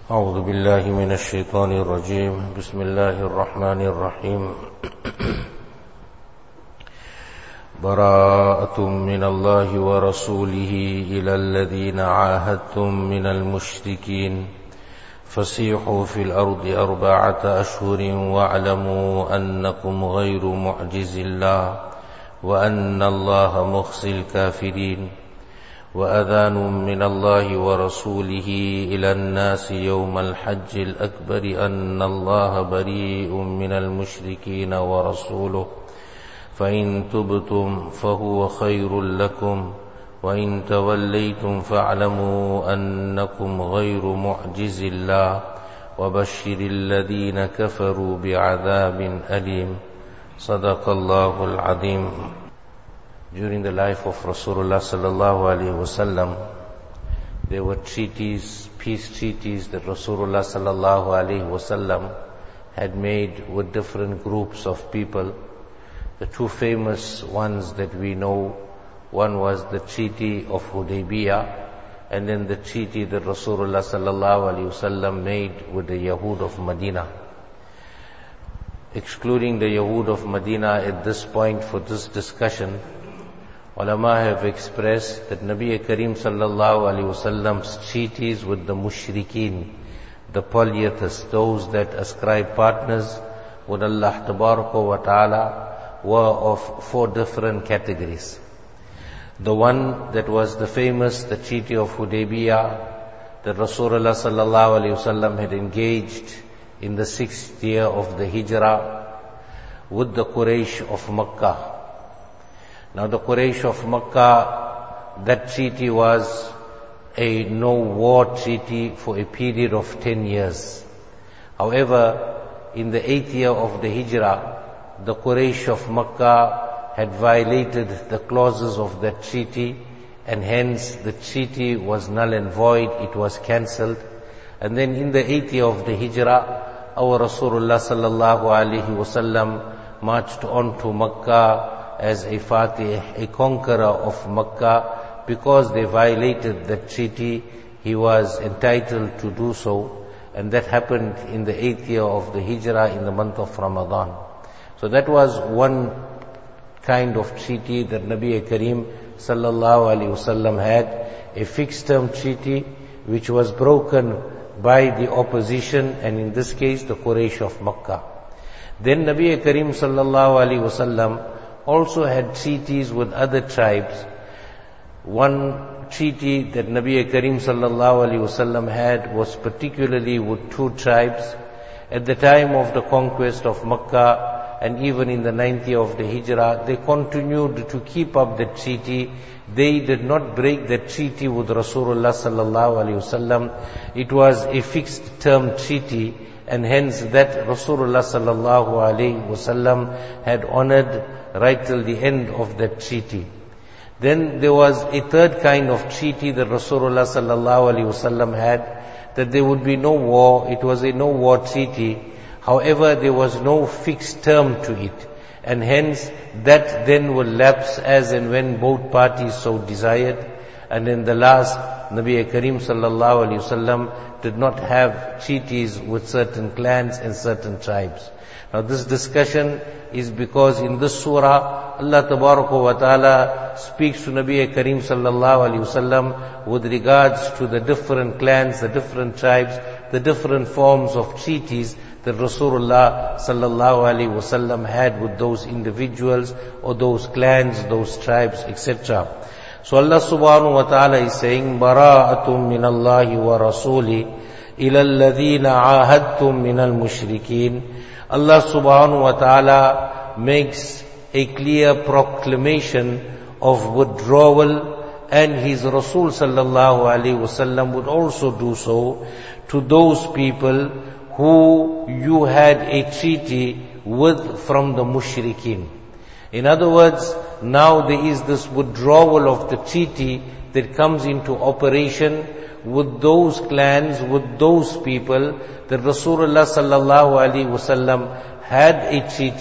أعوذ بالله من الشيطان الرجيم بسم الله الرحمن الرحيم براءة من الله ورسوله إلى الذين عاهدتم من المشركين فسيحوا في الأرض 4 أشهر واعلموا أنكم غير معجز الله وأن الله مخزي الكافرين وأذان من الله ورسوله إلى الناس يوم الحج الأكبر أن الله بريء من المشركين ورسوله فإن تبتم فهو خير لكم وإن توليتم فاعلموا أنكم غير معجز الله وبشر الذين كفروا بعذاب أليم صدق الله العظيم. During the life of Rasulullah sallallahu alaihi wasallam, there were treaties, peace treaties that Rasulullah sallallahu alaihi wasallam had made with different groups of people. The two famous ones that we know, one was the treaty of Hudaybiyah, and then the treaty that Rasulullah sallallahu alaihi wasallam made with the Yahud of Medina. Excluding the Yahud of Medina at this point for this discussion, ulama have expressed that Nabi Kareem sallallahu alaihi wasallam's treaties with the mushrikeen, the polytheists, those that ascribe partners with Allah tabaraka wa ta'ala, were of 4 different categories. The one that was the famous, the treaty of Hudaybiyah, that Rasulullah sallallahu alaihi wasallam had engaged in the 6th year of the Hijrah with the Quraysh of Makkah. Now the Quraysh of Makkah, that treaty was a no-war treaty for a period of 10 years. However, in the 8th year of the Hijrah, the Quraysh of Makkah had violated the clauses of that treaty, and hence the treaty was null and void, it was cancelled. And then in the 8th year of the Hijrah, our Rasulullah sallallahu alaihi wasallam marched on to Makkah as a Fatih, a conqueror of Makkah. Because they violated that treaty, he was entitled to do so, and that happened in the 8th year of the Hijrah in the month of Ramadan. So that was one kind of treaty that Nabi Kareem sallallahu alaihi wasallam had, a fixed term treaty which was broken by the opposition, and in this case the Quraysh of Makkah. Then Nabi Kareem sallallahu alaihi wasallam also had treaties with other tribes. One treaty that Nabi Kareem sallallahu alaihi wasallam had was particularly with 2 tribes. At the time of the conquest of Makkah, and even in the 9th year of the Hijrah, they continued to keep up the treaty. They did not break the treaty with Rasulullah sallallahu alaihi wasallam. It was a fixed term treaty, and hence that Rasulullah sallallahu alaihi wasallam had honored right till the end of that treaty. Then there was a 3rd kind of treaty that Rasulullah sallallahu alaihi wasallam had, that there would be no war. It was a no war treaty. However, there was no fixed term to it, and hence that then will lapse as and when both parties so desired. And in the last, Nabi Kareem sallallahu alaihi wasallam did not have treaties with certain clans and certain tribes. Now this discussion is because in this surah, Allah tabaraka wa ta'ala speaks to Nabi Kareem sallallahu alaihi wasallam with regards to the different clans, the different tribes, the different forms of treaties that Rasulullah sallallahu alaihi wasallam had with those individuals or those clans, those tribes, etc. So Allah subhanahu wa ta'ala is saying, Bara'atum min Allahi wa Rasuli ila alladhina ahadtum min al-mushrikeen. Allah subhanahu wa ta'ala makes a clear proclamation of withdrawal, and His Rasul sallallahu alaihi wasallam would also do so to those people who you had a treaty with from the mushrikeen. In other words, now there is this withdrawal of the treaty that comes into operation with those clans, with those people that Rasulullah sallallahu alaihi wasallam had a treaty.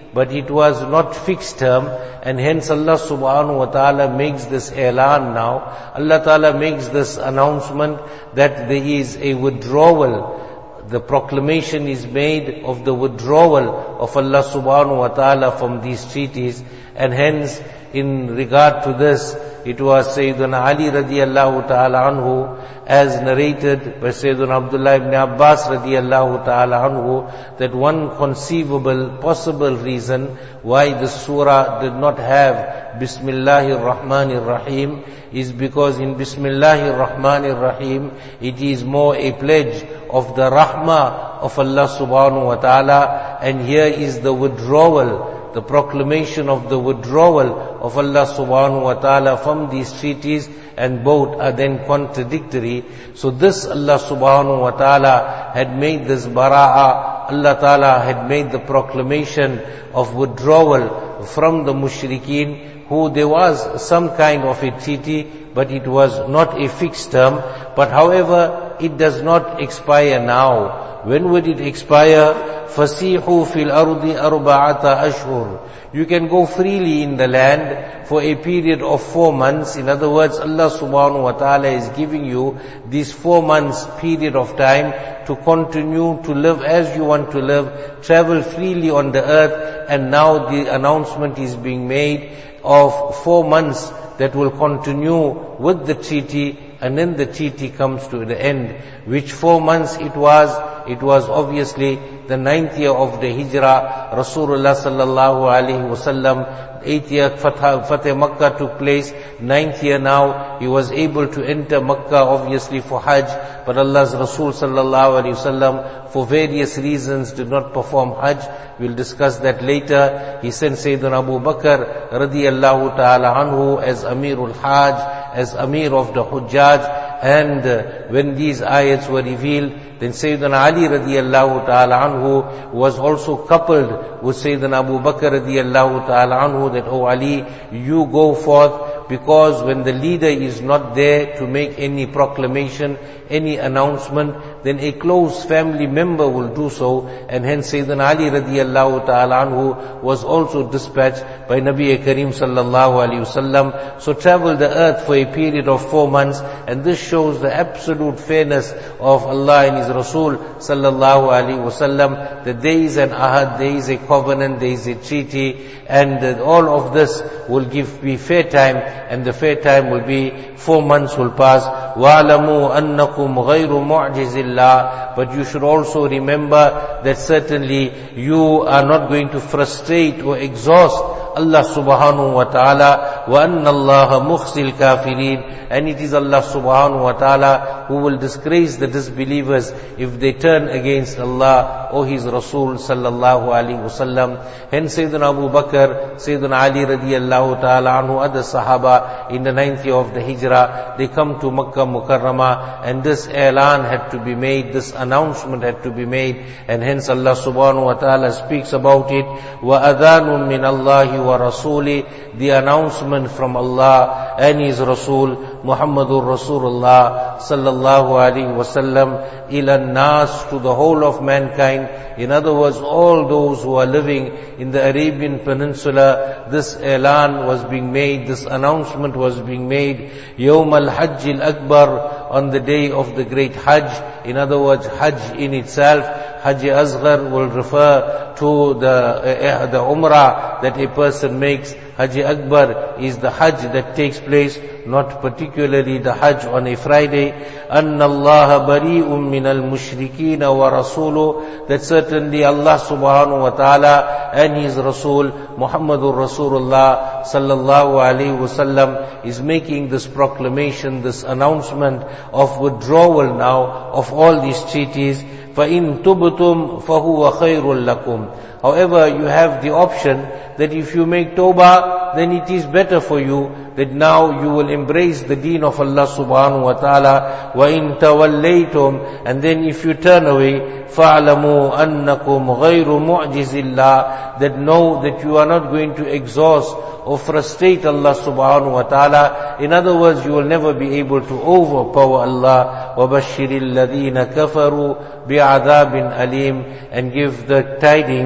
but it was not fixed term, and hence Allah subhanahu wa ta'ala makes this i'lan now. Allah ta'ala makes this announcement that there is a withdrawal. The proclamation is made of the withdrawal of Allah subhanahu wa ta'ala from these treaties, and hence in regard to this, it was Sayyidina Ali radiyallahu ta'ala anhu, as narrated by Sayyidina Abdullah ibn Abbas radiyallahu ta'ala anhu, that one conceivable, possible reason why the surah did not have Bismillahir Rahmanir Rahim is because in Bismillahir Rahmanir Rahim, it is more a pledge of the rahmah of Allah subhanahu wa ta'ala, and here is the withdrawal, the proclamation of the withdrawal of Allah subhanahu wa ta'ala from these treaties, and both are then contradictory. So this Allah subhanahu wa ta'ala had made this bara'ah, Allah ta'ala had made the proclamation of withdrawal from the mushrikeen, who there was some kind of a treaty, but it was not a fixed term. But however, it does not expire now. When would it expire? فَسِيحُوا فِي الْأَرْضِ أَرْبَعَةَ أَشْهُرٍ. You can go freely in the land for a period of 4 months. In other words, Allah subhanahu wa ta'ala is giving you this 4 months period of time to continue to live as you want to live, travel freely on the earth, and now the announcement is being made of 4 months that will continue with the treaty, and then the treaty comes to the end. Which 4 months it was? It was obviously the 9th year of the Hijrah. Rasulullah sallallahu alaihi wasallam, 8th year Fateh Makkah took place. 9th year now, he was able to enter Makkah obviously for Hajj, but Allah's Rasul sallallahu alaihi wasallam for various reasons did not perform Hajj. We'll discuss that later. He sent Sayyidina Abu Bakr radiyallahu ta'ala anhu as Amirul Hajj, as Amir of the Hujjaj. And when these ayats were revealed, then Sayyidina Ali radiyallahu ta'ala anhu was also coupled with Sayyidina Abu Bakr radiyallahu ta'ala anhu, that, "Oh Ali, you go forth," because when the leader is not there to make any proclamation, any announcement, then a close family member will do so. And hence Sayyidina Ali radiyallahu ta'ala anhu was also dispatched by Nabi Kareem sallallahu alayhi wasallam. So travel the earth for a period of 4 months, and this shows the absolute fairness of Allah and His Rasul sallallahu alayhi wasallam, that there is an ahad, there is a covenant, there is a treaty, and that all of this will be fair time, and the fair time will be 4 months will pass. وَعْلَمُوا أَنَّكُمْ غَيْرُ مُعْجِزِ اللَّهِ. But you should also remember that certainly you are not going to frustrate or exhaust Allah subhanahu wa ta'ala. وَأَنَّ اللَّهَ مُخْزِي الْكَافِرِينَ. And it is Allah subhanahu wa ta'ala who will disgrace the disbelievers if they turn against Allah or His Rasul sallallahu alaihi wasallam. Hence Sayyidina Abu Bakr, Sayyidina Ali radiyallahu ta'ala anhu, other Sahaba in the 9th year of the Hijrah, they come to Makkah Mukarramah, and this i'lan had to be made, this announcement had to be made, and hence Allah subhanahu wa ta'ala speaks about it. وَأَذَانٌ مِّنَ اللَّهِ وَرَسُولِهِ. The announcement from Allah and His Rasul Muhammadur Rasulullah sallallahu alaihi wasallam, ila nas, to the whole of mankind. In other words, all those who are living in the Arabian Peninsula, this i'lan was being made, this announcement was being made. Yawm al-Hajj al-Akbar, on the day of the great Hajj. In other words, Hajj in itself, Hajj Asghar will refer to the Umrah that a person makes. Hajj Akbar is the Hajj that takes place, not particularly the Hajj on a Friday. أَنَّ اللَّهَ بَرِيءٌ مِّنَ الْمُشْرِكِينَ وَرَسُولُهُ. That certainly Allah subhanahu wa ta'ala and His Rasul Muhammadur Rasulullah sallallahu alayhi wasallam is making this proclamation, this announcement of withdrawal now of all these treaties. فَإِن تُبْتُمْ فَهُوَ خَيْرٌ لَكُمْ. However, you have the option that if you make tawbah, then it is better for you, that now you will embrace the deen of Allah subhanahu wa ta'ala. وَإِن تَوَلَّيْتُمْ. And then if you turn away, فَعْلَمُوا أَنَّكُمْ غَيْرُ مُعْجِزِ اللَّهِ. That know that you are not going to exhaust or frustrate Allah subhanahu wa ta'ala. In other words, you will never be able to overpower Allah. وَبَشِّرِ الَّذِينَ كَفَرُوا بِعَذَابٍ أَلِيمٍ. And give the tidings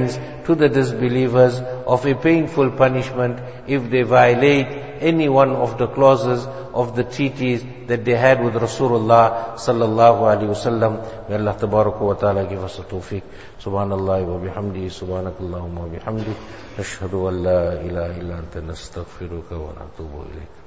to the disbelievers of a painful punishment if they violate any one of the clauses of the treaties that they had with Rasulullah sallallahu alaihi wasallam. May Allah tabaraka wa ta'ala give us a tawfiq. Subhanallah wa bihamdihi, subhanakallahumma wa bihamdik, nashhadu an la ilaha illa anta nastaghfiruka wa natubu ilayk.